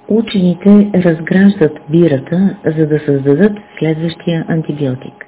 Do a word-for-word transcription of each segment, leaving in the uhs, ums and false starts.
Учените разграждат бирата, за да създадат следващия антибиотик.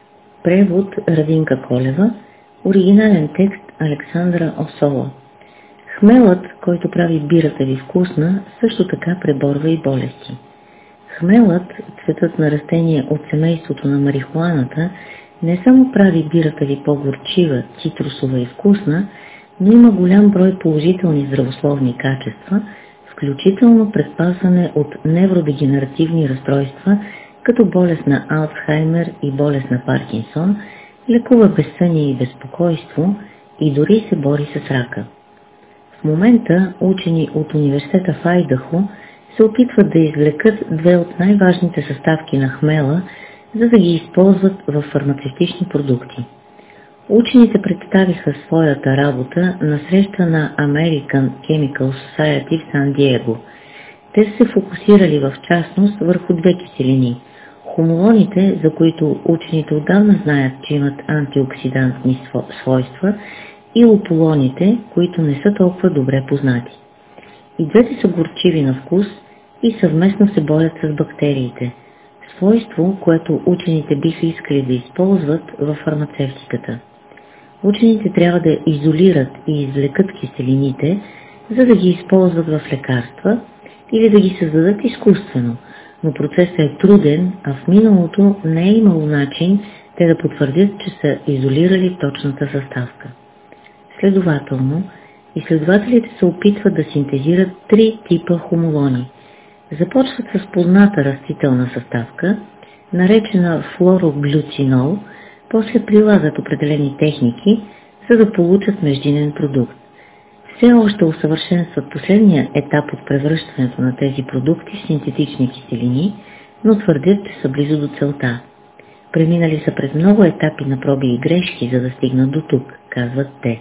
Превод Радинка Колева. Оригинален текст Александра Осола. Хмелът, който прави бирата ви вкусна, също така преборва и болести. Хмелът, цветът на растение от семейството на марихуаната, не само прави бирата ви по-горчива, цитрусова и вкусна, но има голям брой положителни здравословни качества, включително предпазване от невродегенеративни разстройства, като болест на Алцхаймер и болест на Паркинсон, лекува безсъние и безпокойство и дори се бори с рака. В момента учени от университета в Айдахо се опитват да извлекат две от най-важните съставки на хмела, за да ги използват в фармацевтични продукти. Учените представиха своята работа на среща на American Chemical Society в Сан Диего. Те са се фокусирали в частност върху две киселини – хумулоните, за които учените отдавна знаят, че имат антиоксидантни свойства, и луполоните, които не са толкова добре познати. И двете са горчиви на вкус и съвместно се борят с бактериите, свойство, което учените биха искали да използват във фармацевтиката. Учените трябва да изолират и извлекат киселините, за да ги използват в лекарства или да ги създадат изкуствено, но процесът е труден, а в миналото не е имало начин те да потвърдят, че са изолирали точната съставка. Следователно, изследователите се опитват да синтезират три типа хумулони. Започват с позната растителна съставка, наречена флороглюцинол, после прилагат определени техники, за да получат междинен продукт. Все още усъвършенстват последния етап от превръщането на тези продукти в синтетични киселини, но твърдят, че са близо до целта. Преминали са през много етапи на проби и грешки, за да стигнат до тук, казват те.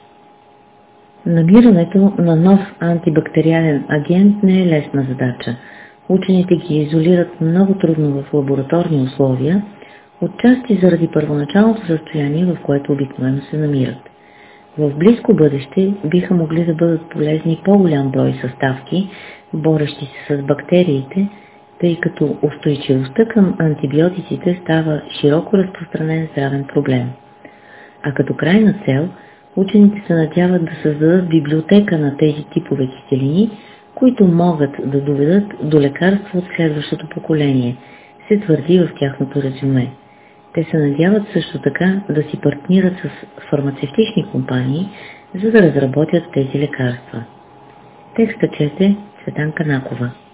Намирането на нов антибактериален агент не е лесна задача. Учените ги изолират много трудно в лабораторни условия, отчасти заради първоначалното състояние, в което обикновено се намират. В близко бъдеще биха могли да бъдат полезни по-голям брой съставки, борещи се с бактериите, тъй като устойчивостта към антибиотиците става широко разпространен здравен проблем. А като крайна цел, учените се надяват да създадат библиотека на тези типове киселини, които могат да доведат до лекарство от следващото поколение, се твърди в тяхното резюме. Те се надяват също така да си партнират с фармацевтични компании, за да разработят тези лекарства. Текста чете Цветанка Накова.